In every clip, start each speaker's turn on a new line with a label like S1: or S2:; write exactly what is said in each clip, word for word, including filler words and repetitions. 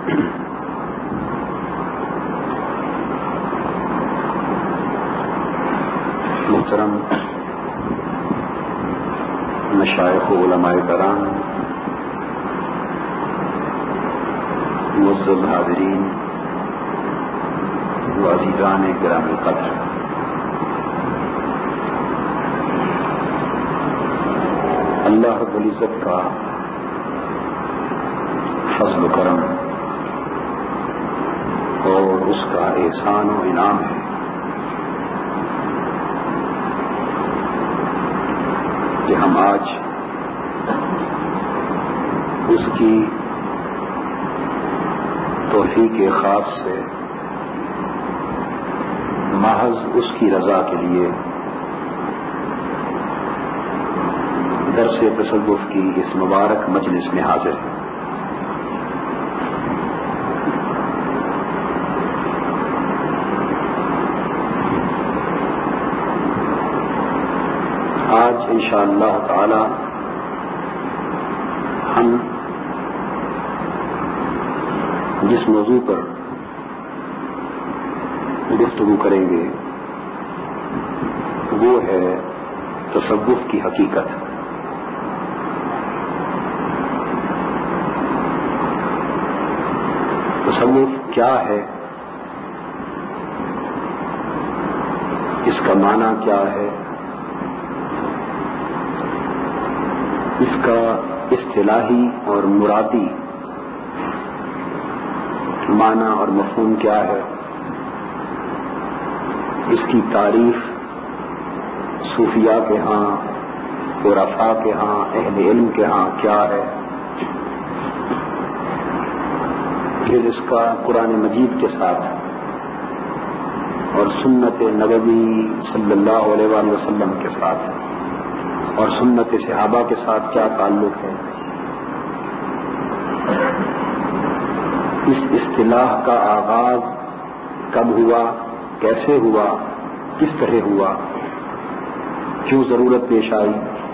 S1: محترم مشائخ و علماء کرام، معزز حاضرین و عزیزان گرامی قدر، اللہ رب العزت کا فضل و کرم اور اس کا احسان و انعام ہے کہ ہم آج اس کی توفیق خاص سے محض اس کی رضا کے لیے درس تصوف کی اس مبارک مجلس میں حاضر ہیں۔ آج انشاءاللہ تعالی ہم جس موضوع پر گفتگو کریں گے وہ ہے تصوف کی حقیقت۔ تصوف کیا ہے، اس کا معنی کیا ہے، اس کا اصطلاحی اور مرادی معنی اور مفہوم کیا ہے، اس کی تعریف صوفیاء کے ہاں، عرفاء کے ہاں، اہل علم کے ہاں کیا ہے، پھر اس کا قرآن مجید کے ساتھ اور سنت نبوی صلی اللہ علیہ وآلہ وسلم کے ساتھ اور سنت صحابہ کے ساتھ کیا تعلق ہے، اس اصطلاح کا آغاز کب ہوا، کیسے ہوا، کس طرح ہوا، کیوں ضرورت پیش آئی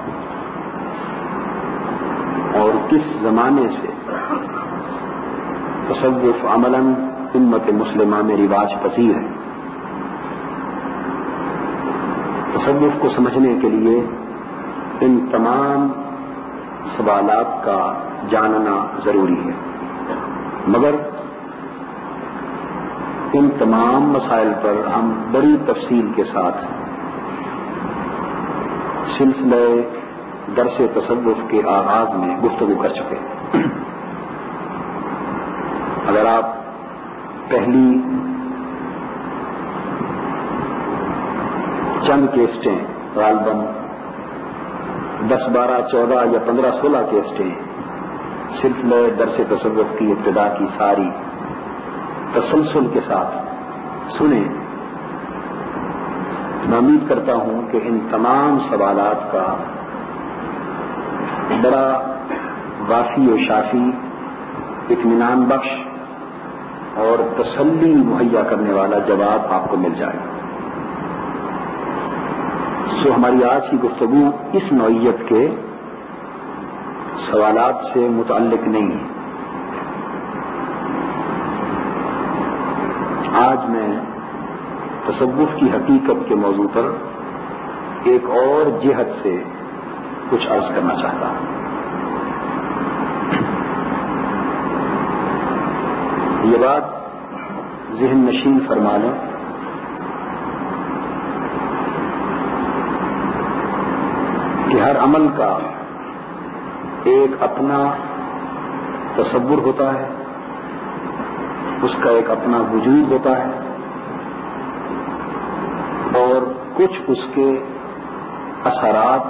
S1: اور کس زمانے سے تصوف عملاً امت مسلمہ میں رواج پذیر ہے۔ تصوف کو سمجھنے کے لیے ان تمام سوالات کا جاننا ضروری ہے، مگر ان تمام مسائل پر ہم بڑی تفصیل کے ساتھ سلسلہ درس تصوف کے آغاز میں گفتگو کر چکے ہیں۔ اگر آپ پہلی چند کیسٹیں غالباً دس بارہ چودہ یا پندرہ سولہ کیسٹیں سلسلہ درس تصوف کی ابتدا کی ساری تسلسل کے ساتھ سنیں، میں امید کرتا ہوں کہ ان تمام سوالات کا بڑا وافی و شافی، اطمینان بخش اور تسلی مہیا کرنے والا جواب آپ کو مل جائے گا۔ سو ہماری آج کی گفتگو اس نوعیت کے سوالات سے متعلق نہیں ہے۔ آج میں تصوف کی حقیقت کے موضوع پر ایک اور جہت سے کچھ عرض کرنا چاہتا ہوں۔ یہ بات ذہن نشین فرما لیں کہ ہر عمل کا ایک اپنا تصور ہوتا ہے، اس کا ایک اپنا وجود ہوتا ہے اور کچھ اس کے اثرات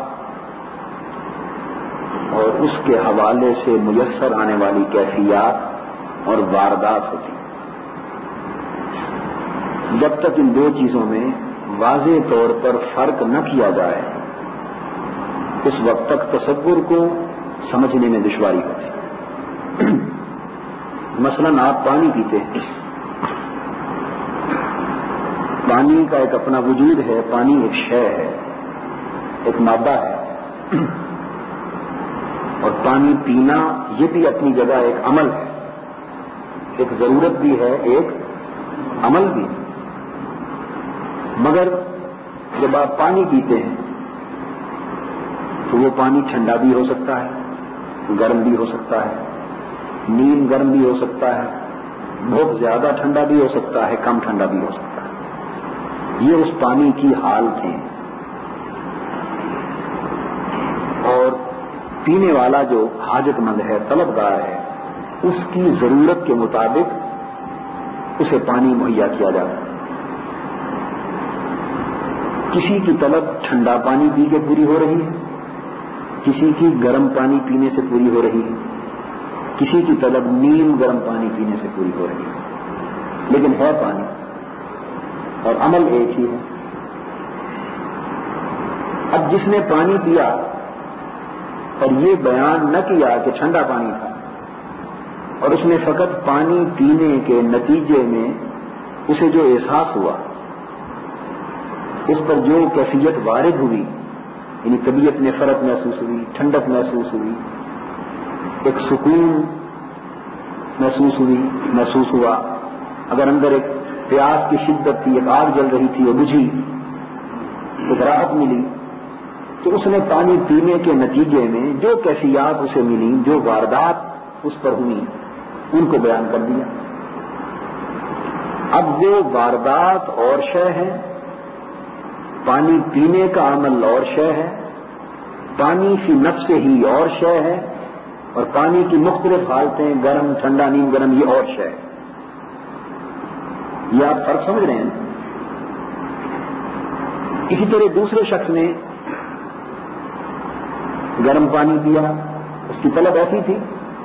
S1: اور اس کے حوالے سے میسر آنے والی کیفیات اور واردات ہوتی ہیں۔ جب تک ان دو چیزوں میں واضح طور پر فرق نہ کیا جائے اس وقت تک تصور کو سمجھنے میں دشواری ہوتی ہے۔ مثلاً آپ پانی پیتے ہیں، پانی کا ایک اپنا وجود ہے، پانی ایک شے ہے، ایک مادہ ہے، اور پانی پینا یہ بھی اپنی جگہ ایک عمل ہے۔ ایک ضرورت بھی ہے، ایک عمل بھی. مگر جب آپ پانی پیتے ہیں تو وہ پانی ٹھنڈا بھی ہو سکتا ہے، گرم بھی ہو سکتا ہے، نیم گرم بھی ہو سکتا ہے، بہت زیادہ ٹھنڈا بھی ہو سکتا ہے، کم ٹھنڈا بھی ہو سکتا ہے. یہ اس پانی کی حالت ہیں. اور پینے والا جو حاجت مند ہے، طلبگار ہے، اس کی ضرورت کے مطابق اسے پانی مہیا کیا جاتا ہے. کسی کی طلب ٹھنڈا پانی پی کے پوری ہو رہی ہے، کسی کی گرم پانی پینے سے پوری ہو رہی ہے، کسی کی طلب نیم گرم پانی پینے سے پوری ہو رہی ہے، لیکن ہے پانی اور عمل ایک ہی ہے. اب جس نے پانی پیا اور یہ بیان نہ کیا کہ ٹھنڈا پانی تھا، اور اس نے فقط پانی پینے کے نتیجے میں اسے جو احساس ہوا، اس پر جو کیفیت وارد ہوئی، یعنی طبیعت میں فرق محسوس ہوئی، ٹھنڈک محسوس ہوئی، ایک سکون محسوس ہوئی محسوس ہوا اگر اندر ایک پیاس کی شدت تھی، ایک آگ جل رہی تھی، وہ بجھی، ایک راحت ملی، تو اس نے پانی پینے کے نتیجے میں جو کیفیات اسے ملی، جو واردات اس پر ہوئی، ان کو بیان کر دیا. اب وہ واردات اور شے ہے، پانی پینے کا عمل اور شے ہے، پانی فی نفس ہی اور شے ہے، اور پانی کی مختلف حالتیں گرم، ٹھنڈا، نیم گرم، یہ اور شے ہے. یہ آپ فرق سمجھ رہے ہیں. اسی طرح دوسرے شخص نے گرم پانی پیا، اس کی طلب ایسی تھی،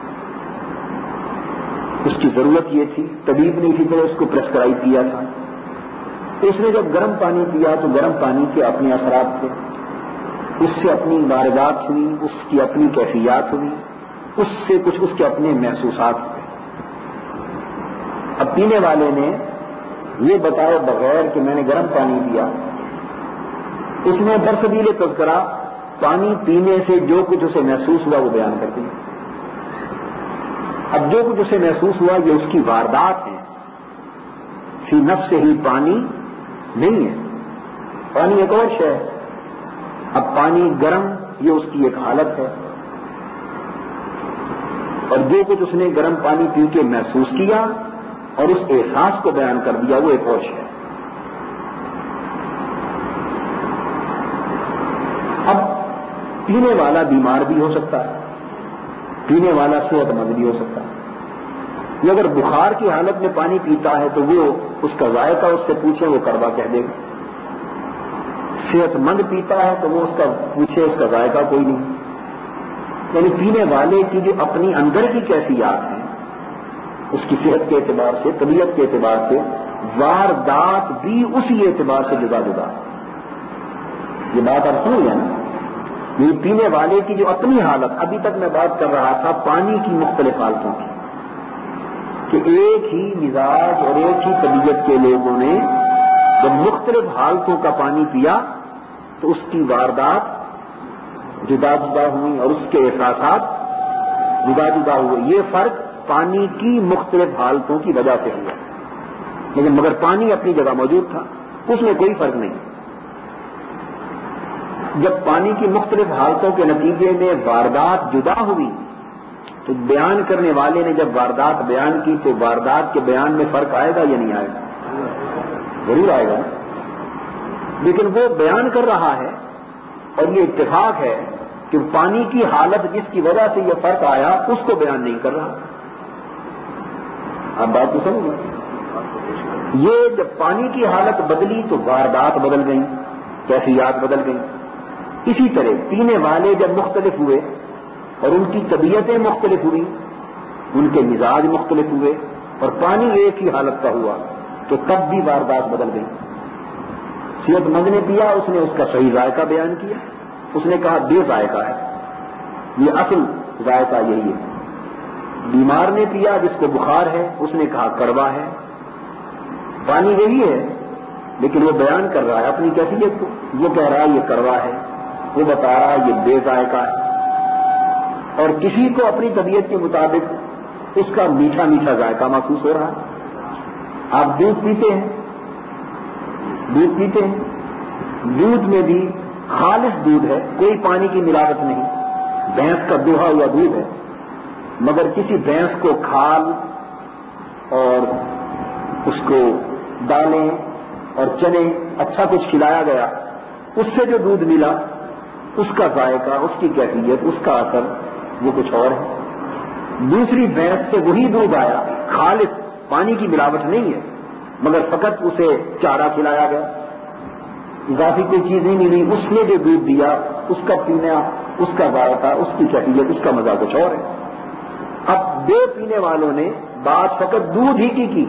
S1: اس کی ضرورت یہ تھی، طبیب نے اسی طرح اس کو پرسکرائب کیا تھا. اس نے جب گرم پانی پیا تو گرم پانی کے اپنے اثرات تھے، اس سے اپنی واردات ہوئی، اس کی اپنی کیفیات ہوئی، اس سے کچھ اس کے اپنے محسوسات ہوئے. اب پینے والے نے یہ بتائے بغیر کہ میں نے گرم پانی پیا، اس نے برسبیل تذکرہ پانی پینے سے جو کچھ اسے محسوس ہوا وہ بیان کر دیا. اب جو کچھ اسے محسوس ہوا یہ اس کی واردات ہیں، فی نفس سے ہی پانی نہیں ہے. پانی ایک اور شے ہے. اب پانی گرم یہ اس کی ایک حالت ہے، اور جو کچھ اس نے گرم پانی پی کے محسوس کیا اور اس احساس کو بیان کر دیا وہ ایک اور شے ہے. اب پینے والا بیمار بھی ہو سکتا ہے، پینے والا صحت مند بھی ہو سکتا ہے. یہ اگر بخار کی حالت میں پانی پیتا ہے تو وہ اس کا ذائقہ اس سے پوچھے وہ کڑوا کہہ دے گا. صحت مند پیتا ہے تو وہ اس کا پوچھے اس کا ذائقہ کوئی نہیں. یعنی پینے والے کی جو اپنی اندر کی کیفیات ہیں، اس کی صحت کے اعتبار سے، طبیعت کے اعتبار سے، واردات بھی اسی اعتبار سے جدا جدا. یہ بات آپ سمجھ گئے نا؟ یہ پینے والے کی جو اپنی حالت، ابھی تک میں بات کر رہا تھا پانی کی مختلف حالتوں کی، کہ ایک ہی مزاج اور ایک ہی طبیعت کے لوگوں نے جب مختلف حالتوں کا پانی پیا تو اس کی واردات جدا جدا ہوئی اور اس کے احساسات جدا جدا ہوئے. یہ فرق پانی کی مختلف حالتوں کی وجہ سے ہوا، لیکن مگر پانی اپنی جگہ موجود تھا، اس میں کوئی فرق نہیں. جب پانی کی مختلف حالتوں کے نتیجے میں واردات جدا ہوئی تو بیان کرنے والے نے جب واردات بیان کی تو واردات کے بیان میں فرق آئے گا یا نہیں آئے گا؟ ضرور آئے گا. لیکن وہ بیان کر رہا ہے اور یہ اتفاق ہے کہ پانی کی حالت جس کی وجہ سے یہ فرق آیا اس کو بیان نہیں کر رہا. آپ بات کو سمجھیں. یہ جب پانی کی حالت بدلی تو واردات بدل گئیں، کیفیات بدل گئیں. اسی طرح پینے والے جب مختلف ہوئے اور ان کی طبیعتیں مختلف ہوئی، ان کے مزاج مختلف ہوئے اور پانی ایک ہی حالت کا ہوا تو تب بھی واردات بدل گئی. صحت مند نے پیا، اس نے اس کا صحیح ذائقہ بیان کیا، اس نے کہا بے ذائقہ ہے، یہ اصل ذائقہ یہی ہے. بیمار نے پیا جس کو بخار ہے، اس نے کہا کڑوا ہے. پانی یہی ہے لیکن وہ بیان کر رہا ہے اپنی کیفیت کو. وہ کہہ رہا ہے یہ کڑوا ہے، وہ بتا رہا ہے یہ بے ذائقہ ہے. اور کسی کو اپنی طبیعت کے مطابق اس کا میٹھا میٹھا ذائقہ محسوس ہو رہا ہے. آپ دودھ پیتے ہیں دودھ پیتے ہیں دودھ میں بھی خالص دودھ ہے, کوئی پانی کی ملاوٹ نہیں, بھینس کا دوہا ہوا دودھ ہے, مگر کسی بھینس کو کھال اور اس کو دالیں اور چنے اچھا کچھ کھلایا گیا, اس سے جو دودھ ملا اس کا ذائقہ, اس کی کیفیت, اس کا اثر وہ کچھ اور ہے. دوسری بھینس سے وہی دودھ آیا, خالص پانی کی ملاوٹ نہیں ہے, مگر فقط اسے چارہ کھلایا گیا, اضافی کوئی چیز نہیں ملی, اس نے جو دودھ دیا اس کا پینا, اس کا ذائقہ, اس کی کیفیت, اس کا مزہ کچھ اور ہے. اب دو پینے والوں نے بات فقط دودھ ہی کی کی,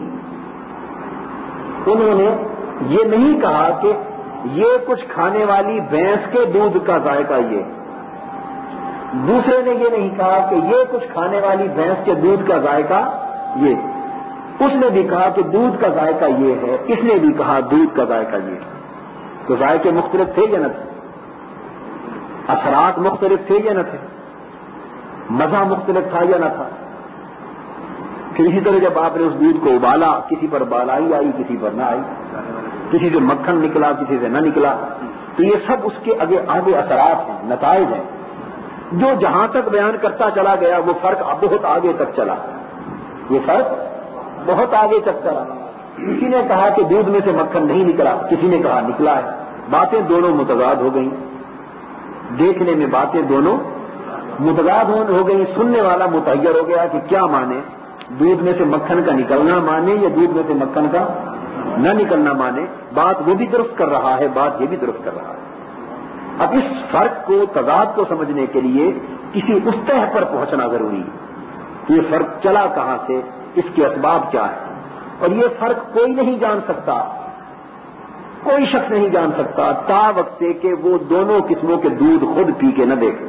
S1: انہوں نے یہ نہیں کہا کہ یہ کچھ کھانے والی بھینس کے دودھ کا ذائقہ یہ, دوسرے نے یہ نہیں کہا کہ یہ کچھ کھانے والی بھینس کے دودھ کا ذائقہ یہ, اس نے بھی کہا کہ دودھ کا ذائقہ یہ ہے, اس نے بھی کہا دودھ کا ذائقہ یہ ہے. تو ذائقے مختلف تھے یا نہ تھے, اثرات مختلف تھے یا نہ تھے, مزہ مختلف تھا یا نہ تھا. پھر اسی طرح جب آپ نے اس دودھ کو ابالا, کسی پر بالائی آئی, کسی پر نہ آئی, کسی سے مکھن نکلا, کسی سے نہ نکلا, تو یہ سب اس کے آگے آگے اثرات ہیں, نتائج ہیں. جو جہاں تک بیان کرتا چلا گیا وہ فرق بہت آگے تک چلا, یہ فرق بہت آگے تک چلا. کسی نے کہا کہ دودھ میں سے مکھن نہیں نکلا, کسی نے کہا نکلا ہے. باتیں دونوں متضاد ہو گئیں, دیکھنے میں باتیں دونوں متضاد ہو گئیں. سننے والا متحیر ہو گیا کہ کیا مانے, دودھ میں سے مکھن کا نکلنا مانے یا دودھ میں سے مکھن کا نہ نکلنا مانے. بات وہ بھی درست کر رہا ہے, بات یہ بھی درست کر رہا ہے. اب اس فرق کو, تضاد کو سمجھنے کے لیے کسی استح پر پہنچنا ضروری ہے. یہ فرق چلا کہاں سے, اس کے اسباب کیا ہے, اور یہ فرق کوئی نہیں جان سکتا, کوئی شخص نہیں جان سکتا تا وقت سے کہ وہ دونوں قسموں کے دودھ خود پی کے نہ دیکھے.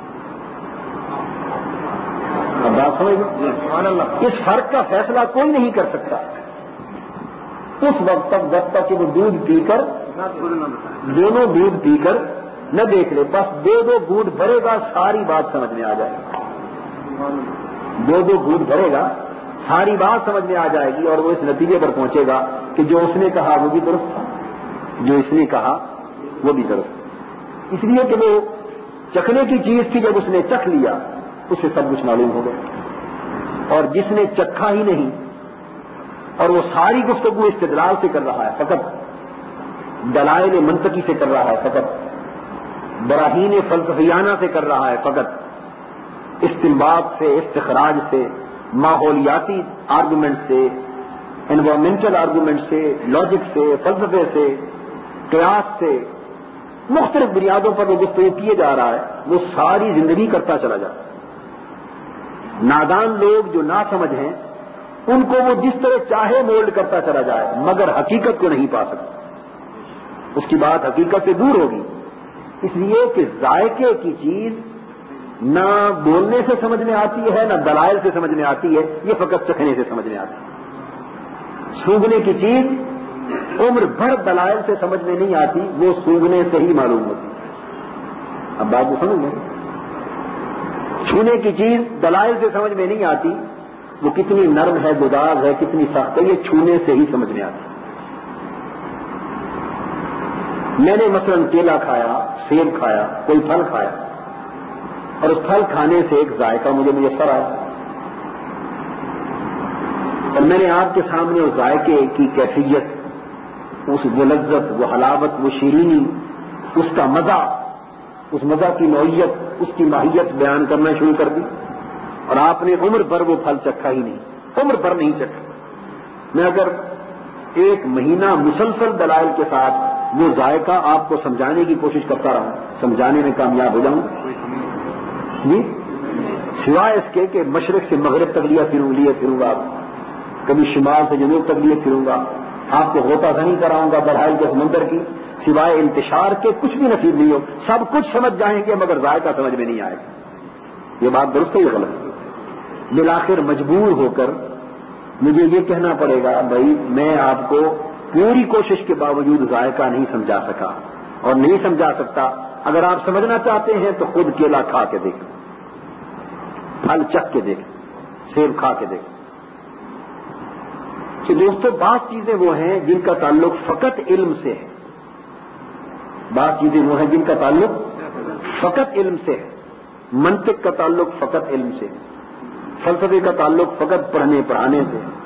S1: اب بات سمجھ لو, اس فرق کا فیصلہ کوئی نہیں کر سکتا اس وقت تک جب تک کہ وہ دودھ پی کر دونوں دودھ پی کر نہ دیکھ لے. بس دو دو گھونٹ بھرے گا, ساری بات سمجھ میں آ جائے گی. دو دو گھونٹ بھرے گا, ساری بات سمجھ میں آ جائے گی, اور وہ اس نتیجے پر پہنچے گا کہ جو اس نے کہا وہ بھی درست تھا, جو اس نے کہا وہ بھی درست تھا. اس لیے کہ وہ چکھنے کی چیز تھی, جب اس نے چکھ لیا اسے سب کچھ معلوم ہو گیا. اور جس نے چکھا ہی نہیں اور وہ ساری گفتگو استدلال سے کر رہا ہے, فقط دلائل منطقی سے کر رہا ہے, فقط براہین فلسفیانہ سے کر رہا ہے, فقط استنباط سے, استخراج سے, ماحولیاتی آرگومنٹ سے, انوائرمنٹل آرگومنٹ سے, لاجک سے, فلسفے سے, قیاس سے, مختلف بنیادوں پر وہ گفتگو کیے جا رہا ہے, وہ ساری زندگی کرتا چلا جاتا ہے. نادان لوگ جو نا سمجھ ہیں ان کو وہ جس طرح چاہے مولڈ کرتا چلا جائے, مگر حقیقت کو نہیں پا سکتا. اس کی بات حقیقت سے دور ہوگی. اس لیے کہ ذائقے کی چیز نہ بولنے سے سمجھ میں آتی ہے, نہ دلائل سے سمجھ میں آتی ہے, یہ فقط چکھنے سے سمجھ میں آتی ہے. سونگنے کی چیز عمر بھر دلائل سے سمجھ میں نہیں آتی, وہ سونگنے سے ہی معلوم ہوتی ہے. اب بات کو سمجھ لیں. چھونے کی چیز دلائل سے سمجھ میں نہیں آتی, وہ کتنی نرم ہے, گداز ہے, کتنی سخت ہے, یہ چھونے سے ہی سمجھ میں آتی. میں نے مثلا کیلا کھایا, سیب کھایا, کوئی پھل کھایا, اور اس پھل کھانے سے ایک ذائقہ مجھے میسر آیا, اور میں نے آپ کے سامنے اس ذائقے کی کیفیت, اس وہ لذت, وہ حلاوت, وہ شیرینی, اس کا مزہ, اس مزہ کی نوعیت, اس کی ماہیت بیان کرنا شروع کر دی, اور آپ نے عمر بھر وہ پھل چکھا ہی نہیں, عمر بھر نہیں چکھا. میں اگر ایک مہینہ مسلسل دلائل کے ساتھ وہ ذائقہ آپ کو سمجھانے کی کوشش کرتا رہا, سمجھانے میں کامیاب ہو جاؤں جی, سوائے اس کے کہ مشرق سے مغرب تک لیا پھروں لیے پھروں گا, کبھی شمال سے جنوب تک لیے پھروں گا, آپ کو غوطہ زنی کراؤں گا بحائل کے سمندر کی, سوائے انتشار کے کچھ بھی نصیب نہیں ہو. سب کچھ سمجھ جائیں گے مگر ذائقہ سمجھ میں نہیں آئے گا. یہ بات درست ہے یا غلط؟ بالآخر مجبور ہو کر مجھے یہ کہنا پڑے گا, بھائی میں آپ کو پوری کوشش کے باوجود ذائقہ نہیں سمجھا سکا اور نہیں سمجھا سکتا. اگر آپ سمجھنا چاہتے ہیں تو خود کیلا کھا کے دیکھیں, پھل چکھ کے دیکھیں, سیب کھا کے دیکھو کہ دوستو بعض چیزیں وہ ہیں جن کا تعلق فقط علم سے ہے، بعض چیزیں وہ ہیں جن کا تعلق فقط علم سے ہے۔ منطق کا تعلق فقط علم سے ہے، فلسفے کا تعلق فقط پڑھنے پڑھانے سے ہے،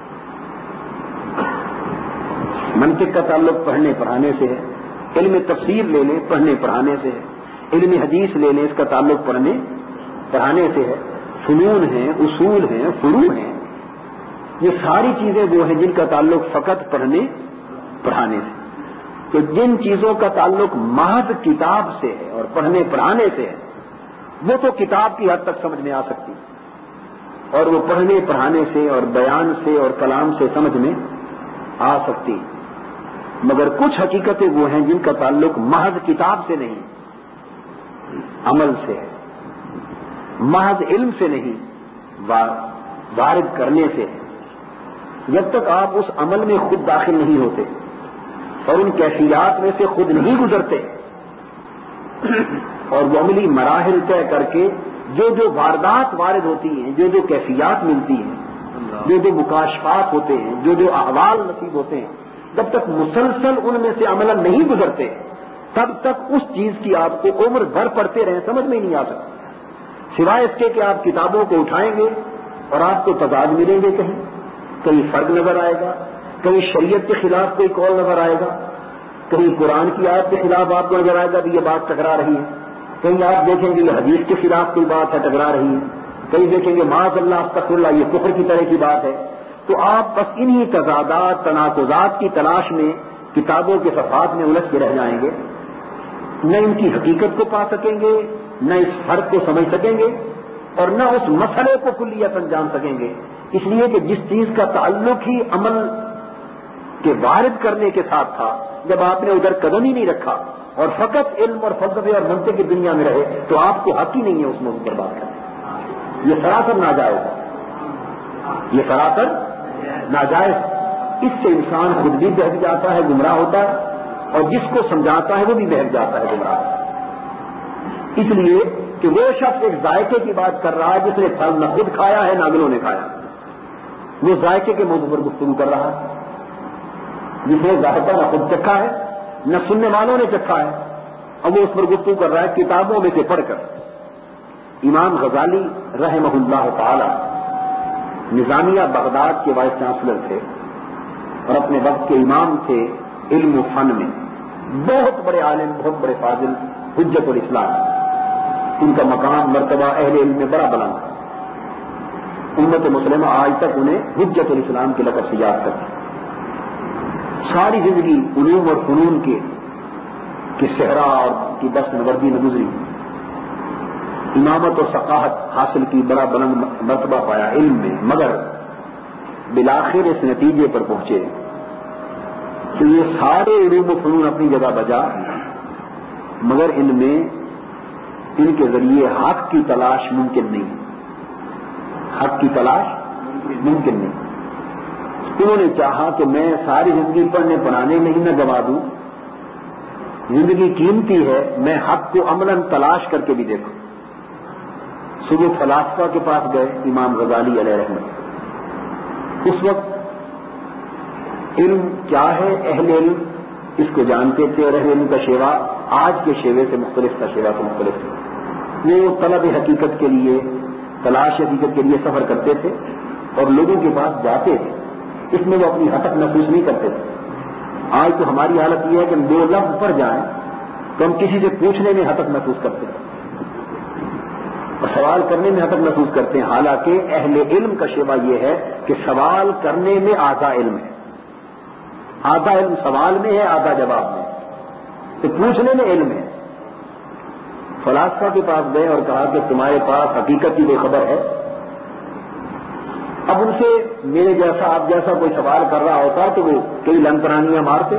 S1: منطق کا تعلق پڑھنے پڑھانے سے ہے، علم تفسیر لے لیں پڑھنے پڑھانے سے ہے، علم حدیث لے لیں اس کا تعلق پڑھنے پڑھانے سے ہے، فنون ہیں، اصول ہیں، فروع ہیں، یہ ساری چیزیں وہ ہیں جن کا تعلق فقط پڑھنے پڑھانے سے۔ تو جن چیزوں کا تعلق محض کتاب سے ہے اور پڑھنے پڑھانے سے ہے وہ تو کتاب کی حد تک سمجھ میں آ سکتی، اور وہ پڑھنے پڑھانے سے اور بیان سے اور کلام سے سمجھ میں آ سکتی، مگر کچھ حقیقتیں وہ ہیں جن کا تعلق محض کتاب سے نہیں، عمل سے ہے، محض علم سے نہیں، وارد کرنے سے ہے۔ جب تک آپ اس عمل میں خود داخل نہیں ہوتے اور ان کیفیات میں سے خود نہیں گزرتے اور وہ عملی مراحل طے کر کے جو جو واردات وارد ہوتی ہیں، جو جو کیفیات ملتی ہیں، جو جو مکاشفات ہوتے ہیں، جو جو احوال نصیب ہوتے ہیں، جب تک مسلسل ان میں سے عمل نہیں گزرتے تب تک اس چیز کی آپ کو عمر بھر پڑھتے رہیں سمجھ میں ہی نہیں آ سکتا، سوائے اس کے کہ آپ کتابوں کو اٹھائیں گے اور آپ کو تضاد ملیں گے، کہیں کہیں فرق نظر آئے گا، کہیں شریعت کے خلاف کوئی قول نظر آئے گا، کہیں قرآن کی آیت کے خلاف آپ کو نظر آئے گا کہ یہ بات ٹکرا رہی ہے، کہیں آپ دیکھیں گے یہ حدیث کے خلاف کوئی بات ہے ٹکرا رہی ہے، کہیں دیکھیں گے معاذ اللہ استغفر اللہ یہ کفر کی طرح کی بات ہے، تو آپ بس انہی تضادات تناقضات کی تلاش میں کتابوں کے صفحات میں الجھ کے رہ جائیں گے، نہ ان کی حقیقت کو پا سکیں گے، نہ اس فرق کو سمجھ سکیں گے، اور نہ اس مسئلے کو کلیتاً جان سکیں گے، اس لیے کہ جس چیز کا تعلق ہی عمل کے وارد کرنے کے ساتھ تھا، جب آپ نے ادھر قدم ہی نہیں رکھا اور فقط علم اور فلسفے اور منطق کی دنیا میں رہے تو آپ کو حق ہی نہیں ہے اس موضوع پر بات کرنے، یہ سراسر ناجائز ہے، یہ سراسر ناجائز، اس سے انسان خود بھی بہک جاتا ہے، گمراہ ہوتا ہے، اور جس کو سمجھاتا ہے وہ بھی بہک جاتا ہے، گمراہ، اس لیے کہ وہ شخص ایک ذائقے کی بات کر رہا ہے جس نے پھل نہ خود کھایا ہے نہ اگلوں نے کھایا، وہ ذائقے کے موضوع پر گفتگو کر رہا ہے، جس نے ذائقہ نہ خود چکھا ہے نہ سننے والوں نے چکھا ہے، اور وہ اس پر گفتگو کر رہا ہے کتابوں میں سے پڑھ کر۔ امام غزالی رحمہ اللہ تعالی نظامیہ بغداد کے وائس چانسلر تھے اور اپنے وقت کے امام تھے علم و فن میں، بہت بڑے عالم، بہت بڑے فاضل، حجت الاسلام، ان کا مقام مرتبہ اہل علم میں بڑا بلند ہے، امت مسلمہ آج تک انہیں حجت الاسلام کے لقب سے یاد کرتی، ساری زندگی علوم اور فنون کے کی صحرا اور کی دست نوردی میں گزری، امامت اور ثقافت حاصل کی، بڑا بلند مرتبہ پایا علم میں، مگر بالآخر اس نتیجے پر پہنچے کہ یہ سارے علوم و فنون اپنی جگہ بجا، مگر ان میں ان کے ذریعے حق کی تلاش ممکن نہیں، حق کی تلاش ممکن نہیں۔ انہوں نے چاہا کہ میں ساری زندگی پڑھنے پڑھانے میں ہی نہ گوا دوں، زندگی قیمتی ہے، میں حق کو عملاً تلاش کر کے بھی دیکھوں۔ صبح فلاسفہ کے پاس گئے امام غزالی علیہ رحمت، اس وقت علم کیا ہے، اہل علم اس کو جانتے تھے، اور اہل علم کا شیوا آج کے شیوے سے مختلف تھا، شیوا سے مختلف تھا، وہ طلب حقیقت کے لیے، تلاش حقیقت کے لیے سفر کرتے تھے اور لوگوں کے پاس جاتے تھے، اس میں وہ اپنی حٹک محسوس نہیں کرتے تھے۔ آج تو ہماری حالت یہ ہے کہ ہم دو لفظ پر جائیں تو ہم کسی سے پوچھنے میں حٹک محسوس کرتے ہیں اور سوال کرنے میں حٹک محسوس کرتے ہیں، حالانکہ اہل علم کا شیوا یہ ہے کہ سوال کرنے میں آدھا علم ہے، آدھا علم سوال میں ہے، آدھا جواب میں، تو پوچھنے میں علم ہے۔ فلاسفہ کے پاس گئے اور کہا کہ تمہارے پاس حقیقت کی کوئی خبر ہے؟ اب ان سے میرے جیسا آپ جیسا کوئی سوال کر رہا ہوتا تو وہ کئی لنکرانیاں مارتے،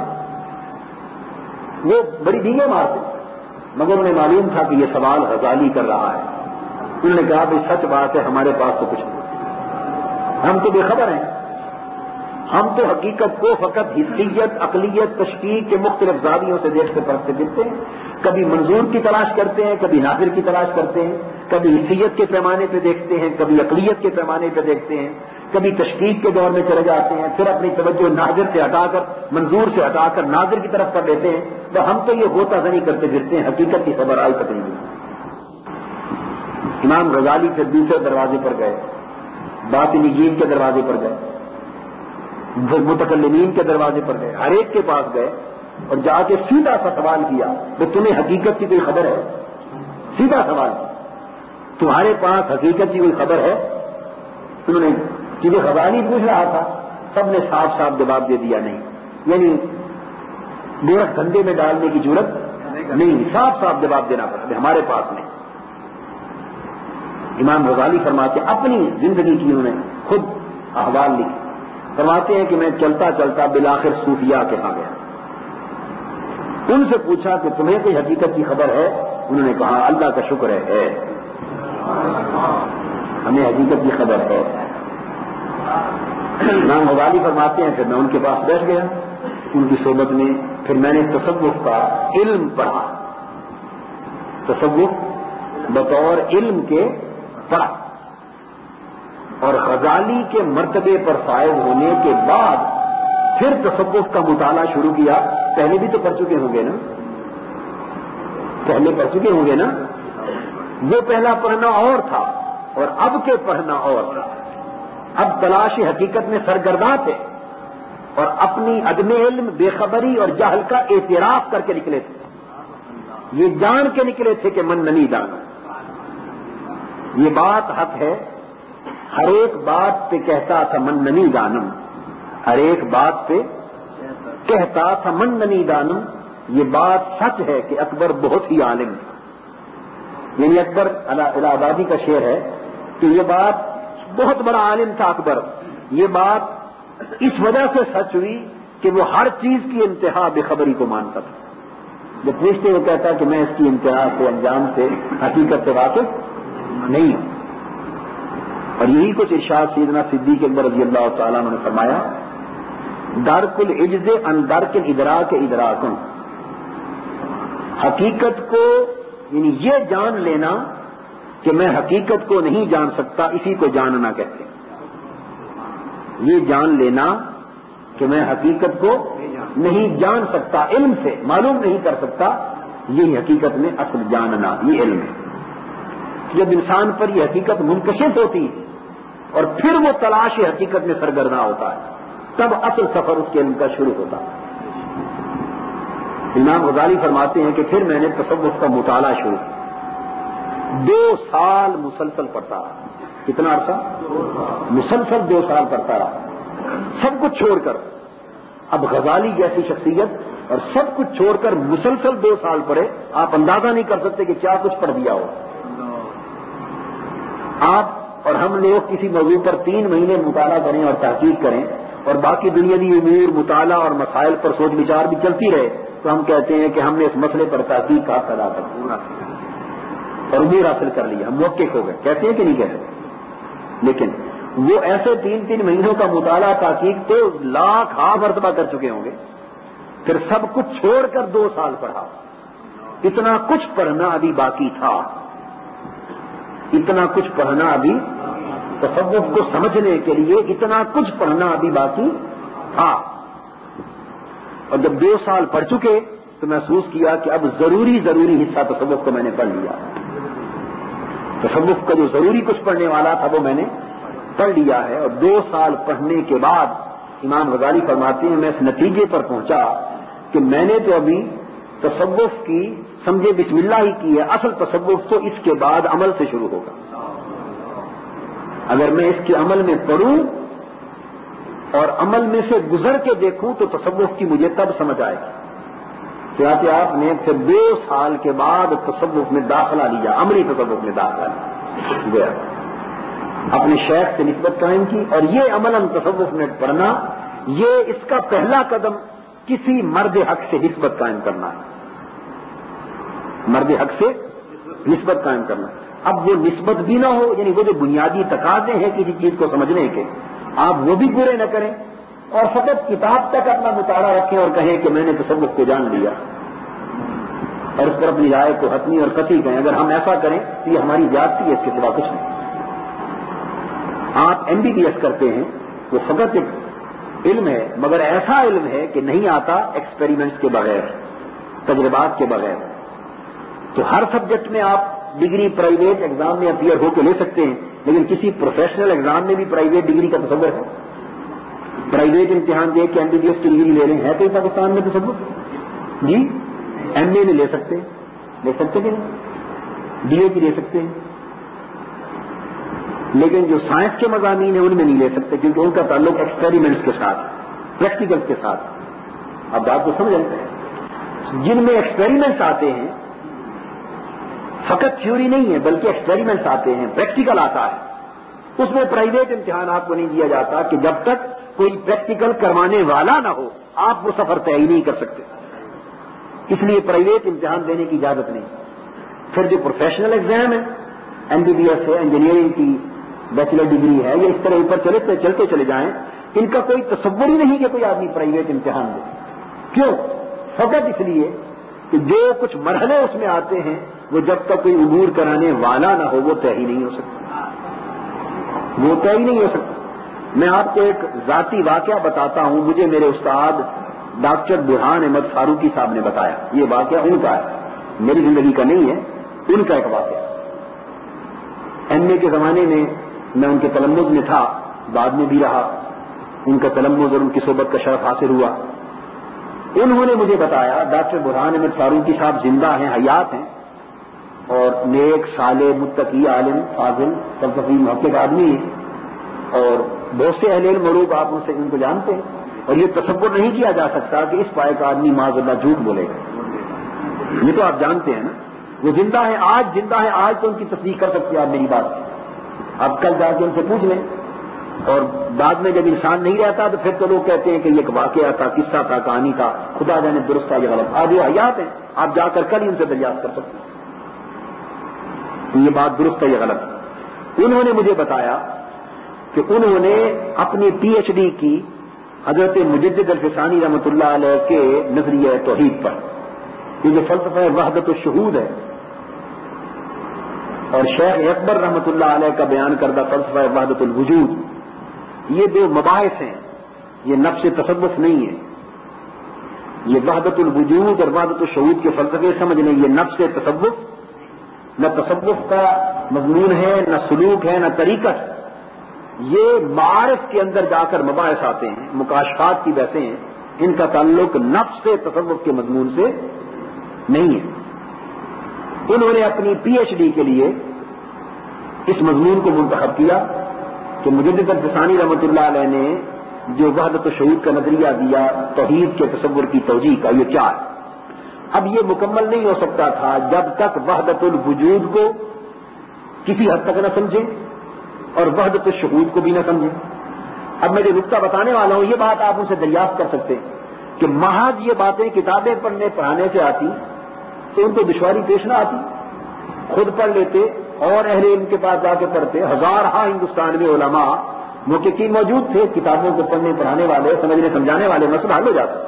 S1: وہ بڑی ڈینگیں مارتے، مگر انہیں معلوم تھا کہ یہ سوال غزالی کر رہا ہے۔ انہوں نے کہا بھائی سچ بات ہے، ہمارے پاس تو کچھ نہیں، ہم تو بے خبر ہیں، ہم تو حقیقت کو فقط حسیت، عقلیت، تشکیک کے مختلف زاویوں سے دیکھتے پرکھتے پھرتے ہیں، کبھی منظور کی تلاش کرتے ہیں، کبھی ناظر کی تلاش کرتے ہیں، کبھی حیثیت کے پیمانے پہ دیکھتے ہیں، کبھی عقلیت کے پیمانے پہ دیکھتے ہیں، کبھی تشکیک کے دور میں چلے جاتے ہیں، پھر اپنی توجہ ناظر سے ہٹا کر منظور سے ہٹا کر ناظر کی طرف کر لیتے ہیں. تو ہم تو یہ ہوتا زنی کرتے پھرتے ہیں، حقیقت کی خبر آئی تک نہیں. امام غزالی پھر دوسرے دروازے پر گئے، باطنیین کے دروازے پر گئے، پھر متکلمین کے دروازے پر گئے، ہر ایک کے پاس گئے اور جا کے سیدھا سا سوال کیا کہ تمہیں حقیقت کی کوئی خبر ہے؟ سیدھا سوال کیا، تمہارے پاس حقیقت کی کوئی خبر ہے؟ انہوں نے چیزیں غزالی پوچھ رہا تھا، سب نے صاف صاف جواب دے دیا نہیں. یعنی گورکھ دھندے میں ڈالنے کی ضرورت نہیں، صاف صاف جواب دینا پڑا ہمارے پاس نہیں. امام غزالی فرماتے ہیں اپنی زندگی کی انہوں نے خود احوال لکھی. فرماتے ہیں کہ میں چلتا چلتا بالآخر صوفیاء کے ہاں گیا، ان سے پوچھا کہ تمہیں کوئی حقیقت کی خبر ہے؟ انہوں نے کہا اللہ کا شکر ہے, ہے ہمیں حقیقت کی خبر ہے. امام غزالی فرماتے ہیں پھر میں ان کے پاس بیٹھ گیا ان کی صحبت میں، پھر میں نے تصوف کا علم پڑھا، تصوف بطور علم کے پڑھا، اور غزالی کے مرتبے پر فائز ہونے کے بعد پھر تصوف کا مطالعہ شروع کیا. پہلے بھی تو پڑھ چکے ہوں گے نا، پہلے پڑھ چکے ہوں گے نا. وہ پہلا پڑھنا اور تھا اور اب کے پڑھنا اور تھا. اب تلاش حقیقت میں سرگرداں تھے اور اپنی عدم علم، بے خبری اور جہل کا اعتراف کر کے نکلے تھے. یہ جان کے نکلے تھے کہ من ننی دانا. یہ بات حق ہے، ہر ایک بات پہ کہتا تھا من ننی دانم، ہر ایک بات پہ کہتا تھا من ننی دانم. یہ بات سچ ہے کہ اکبر بہت ہی عالم تھا. یعنی اکبر الہ آبادی کا شعر ہے کہ یہ بات بہت بڑا عالم تھا اکبر. یہ بات اس وجہ سے سچ ہوئی کہ وہ ہر چیز کی انتہا بے خبری کو مانتا تھا. جب پوچھتے وہ کہتا کہ میں اس کی انتہا سے، انجام سے، حقیقت سے واقف نہیں ہوں. اور یہی کچھ ارشاد سیدنا صدیق اکبر رضی اللہ تعالیٰ عنہ نے فرمایا، درک العجز ان درک الادراک ادراکن. حقیقت کو یعنی یہ جان لینا کہ میں حقیقت کو نہیں جان سکتا، اسی کو جاننا کہتے ہیں. یہ جان لینا کہ میں حقیقت کو نہیں جان سکتا، علم سے معلوم نہیں کر سکتا، یہی حقیقت میں اصل جاننا، یہ علم ہے. جب انسان پر یہ حقیقت منکشف ہوتی اور پھر وہ تلاش حقیقت میں سرگرداں ہوتا ہے، تب اصل سفر اس کے علم کا شروع ہوتا ہے. امام غزالی فرماتے ہیں کہ پھر میں نے تصوف کا مطالعہ شروع کیا. دو سال مسلسل پڑھتا رہا. کتنا عرصہ؟ مسلسل دو سال پڑھتا رہا، سب کچھ چھوڑ کر. اب غزالی جیسی شخصیت اور سب کچھ چھوڑ کر مسلسل دو سال پڑھے، آپ اندازہ نہیں کر سکتے کہ کیا کچھ پڑھ دیا ہو. آپ اور ہم لوگ کسی موضوع پر تین مہینے مطالعہ کریں اور تحقیق کریں اور باقی دنیاوی امور، مطالعہ اور مسائل پر سوچ بچار بھی چلتی رہے تو ہم کہتے ہیں کہ ہم نے اس مسئلے پر تحقیق کا ادا کر پورا اور امور حاصل کر لیا، ہم موقف ہو گئے. کہتے ہیں کہ نہیں کہتے؟ لیکن وہ ایسے تین تین مہینوں کا مطالعہ تحقیق تو لاکھ ہا مرتبہ کر چکے ہوں گے. پھر سب کچھ چھوڑ کر دو سال پڑھا. اتنا کچھ پڑھنا ابھی باقی تھا، اتنا کچھ پڑھنا ابھی تصوف کو سمجھنے کے لیے اتنا کچھ پڑھنا ابھی باقی تھا. اور جب دو سال پڑھ چکے تو محسوس کیا کہ اب ضروری ضروری حصہ تصوف کو میں نے پڑھ لیا. تصوف کا جو ضروری کچھ پڑھنے والا تھا وہ میں نے پڑھ لیا ہے. اور دو سال پڑھنے کے بعد امام غزالی فرماتے ہیں میں اس نتیجے پر پہنچا کہ میں نے تو ابھی تصوف کی سمجھے بسم اللہ ہی کی ہے، اصل تصوف تو اس کے بعد عمل سے شروع ہوگا. اگر میں اس کے عمل میں پڑھوں اور عمل میں سے گزر کے دیکھوں تو تصوف کی مجھے تب سمجھ آئے گی. چنانچہ آپ نے پھر دو سال کے بعد تصوف میں داخلہ لیا، عملی تصوف میں داخلہ گیا، اپنے شیخ سے نسبت قائم کی. اور یہ عملاً تصوف میں پڑھنا، یہ اس کا پہلا قدم کسی مرد حق سے نسبت قائم کرنا ہے. مرد حق سے نسبت قائم کرنا. اب وہ نسبت بھی نہ ہو، یعنی وہ جو بنیادی تقاضے ہیں کسی چیز کو سمجھنے کے، آپ وہ بھی پورے نہ کریں اور فقط کتاب تک اپنا مطالعہ رکھیں اور کہیں کہ میں نے تصوف کو جان لیا. اور اس پر اپنی رائے کو حتمی اور قطعی کہیں. اگر ہم ایسا کریں تو یہ ہماری زیادتی ہے, اس کے سوا کچھ نہیں. آپ ایم بی بی ایس کرتے ہیں, وہ فقط ایک علم ہے, مگر ایسا علم ہے کہ نہیں آتا ایکسپیریمنٹس کے بغیر, تجربات کے بغیر. تو ہر سبجیکٹ میں آپ ڈگری پرائیویٹ ایگزام میں اپیئر ہو کے لے سکتے ہیں, لیکن کسی پروفیشنل ایگزام میں بھی پرائیویٹ ڈگری کا تصور ہے. پرائیویٹ امتحان دے کے ایم بی بی ایس کی ڈگری لے رہے ہیں, ہے کوئی پاکستان میں تصور؟ جی ایم اے میں لے سکتے ہیں, لے سکتے کہ نہیں؟ ڈی اے کی لے سکتے ہیں, لیکن جو سائنس کے مضامین ہیں ان میں نہیں لے سکتے, کیونکہ ان کا تعلق ایکسپیریمنٹس کے ساتھ, پریکٹیکل کے ساتھ. اب بات کو سمجھ رہے ہیں, جن میں ایکسپیریمنٹس آتے ہیں, فقط تھیوری نہیں ہے بلکہ ایکسپیریمنٹس آتے ہیں, پریکٹیکل آتا ہے, اس میں پرائیویٹ امتحان آپ کو نہیں دیا جاتا کہ جب تک کوئی پریکٹیکل کروانے والا نہ ہو آپ وہ سفر طے ہی نہیں کر سکتے. اس لیے پرائیویٹ امتحان دینے کی اجازت نہیں. پھر جو پروفیشنل ایگزام ہے, ایم بی بی ایس ہے, انجینئرنگ کی بیچلر ڈگری ہے, یا اس طرح اوپر چلے چلتے چلے جائیں, ان کا کوئی تصور ہی نہیں کہ کوئی آدمی پرائیویٹ امتحان دے. کیوں؟ فقط اس لیے کہ جو کچھ مرحلے اس میں آتے ہیں وہ جب تک کوئی عبور کرانے والا نہ ہو وہ طے ہی نہیں ہو سکتا, وہ طے ہی نہیں ہو سکتا. میں آپ کو ایک ذاتی واقعہ بتاتا ہوں. مجھے میرے استاد ڈاکٹر برہان احمد فاروقی صاحب نے بتایا. یہ واقعہ ان کا ہے, میری زندگی کا نہیں ہے, ان کا ایک واقعہ. ایم اے کے زمانے میں میں ان کے تلمذ میں تھا, بعد میں بھی رہا, ان کا تلمذ اور ان کی صحبت کا شرف حاصل ہوا. انہوں نے مجھے بتایا, ڈاکٹر برہان احمد فاروقی صاحب زندہ ہیں, حیات ہیں, اور نیک صالح متقی عالم فاضل فلسفی محقق آدمی ہیں, اور بہت سے اہل علم مروب آپ ان سے ان کو جانتے ہیں, اور یہ تصور نہیں کیا جا سکتا کہ اس پائے کا آدمی معاذ اللہ جھوٹ بولے گا. یہ تو آپ جانتے ہیں نا, وہ زندہ ہے, آج زندہ ہے, آج تو ان کی تصدیق کر سکتے ہیں آپ میری بات. آپ کل جا کے ان سے پوچھ لیں, اور بعد میں جب انسان نہیں رہتا تو پھر تو لوگ کہتے ہیں کہ یہ ایک واقعہ تھا, قصہ تھا, کہانی تھا, خدا جانے درست تھا یا غلط. آج وہ حیات ہیں, آپ جا کر کل ہی ان سے دریافت کر سکتے ہیں یہ بات درست ہے یا غلط. انہوں نے مجھے بتایا کہ انہوں نے اپنی پی ایچ ڈی کی حضرت مجدد الفسانی رحمۃ اللہ علیہ کے نظریہ توحید پر, یہ جو فلسفہ وحدت الشہود ہے, اور شیخ اکبر رحمۃ اللہ علیہ کا بیان کردہ فلسفہ وحدت الوجود, یہ دو مباحث ہیں, یہ نفس تصوف نہیں ہے. یہ وحدت الوجود اور وحدت الشہود کے فلسفے سمجھ لیں, یہ نفس تصوف, نہ تصوف کا مضمون ہے, نہ سلوک ہے, نہ طریقت. یہ معارف کے اندر جا کر مباحث آتے ہیں, مکاشفات کی بحثیں ہیں, ان کا تعلق نفس تصوف کے مضمون سے نہیں ہے. انہوں نے اپنی پی ایچ ڈی کے لیے اس مضمون کو منتخب کیا کہ مجدد الفسانی رحمۃ اللہ علیہ نے جو وحدت الشہود کا نظریہ دیا توحید کے تصور کی توجیہ کا, یہ کیا ہے. اب یہ مکمل نہیں ہو سکتا تھا جب تک وحدت الوجود کو کسی حد تک نہ سمجھیں اور وحدت الشہود کو بھی نہ سمجھیں. اب میں جو نقطہ بتانے والا ہوں یہ بات آپ ان سے دریافت کر سکتے ہیں کہ محض یہ باتیں کتابیں پڑھنے پڑھانے سے آتی تو ان کو دشواری پیش نہ آتی, خود پڑھ لیتے اور اہل علم کے پاس جا کے پڑھتے. ہزار ہاں ہندوستان میں علماء محققین موجود تھے, کتابوں کو پڑھنے پڑھانے والے, سمجھنے سمجھانے والے, مسئلہ حل ہو جاتا.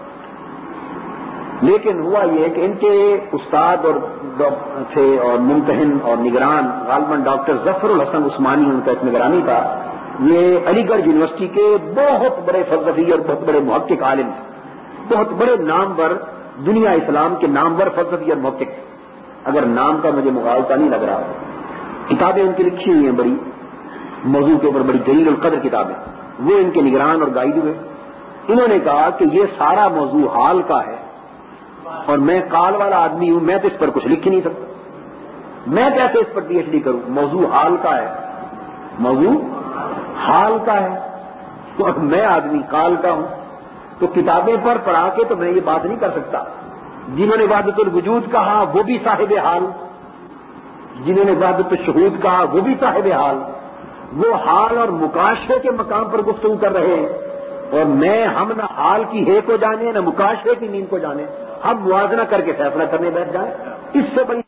S1: لیکن ہوا یہ کہ ان کے استاد اور تھے اور ممتحن اور نگران غالباً ڈاکٹر ظفر الحسن عثمانی ان کا ایک نگرانی تھا. یہ علی گڑھ یونیورسٹی کے بہت بڑے فلسفی اور بہت بڑے محقق عالم تھے, بہت بڑے نامور, دنیا اسلام کے نامور فلسفی اور محقق. اگر نام کا مجھے مغالطہ نہیں لگ رہا, کتابیں ان کی لکھی ہوئی ہیں بڑی, موضوع کے اوپر بڑی جلیل القدر کتابیں, وہ ان کے نگران اور گائیڈ ہوئے. انہوں نے کہا کہ یہ سارا موضوع حال کا ہے اور میں قال والا آدمی ہوں, میں تو اس پر کچھ لکھ ہی نہیں سکتا, میں کیسے اس پر پی ایچ ڈی کروں. موضوع حال کا ہے, موضوع حال کا ہے, تو میں آدمی قال کا ہوں, تو کتابیں پر پڑھا کے تو میں یہ بات نہیں کر سکتا. جنہوں نے وحدت الوجود کہا وہ بھی صاحب حال, جنہوں نے وحدت الشہود کہا وہ بھی صاحب حال. وہ حال اور مکاشفے کے مقام پر گفتگو کر رہے ہیں, اور میں ہم نہ حال کی ہے کو جانے نہ مکاشفے کی نیند کو جانے, ہم موازنہ کر کے فیصلہ کرنے بیٹھ جائیں. اس سے بڑی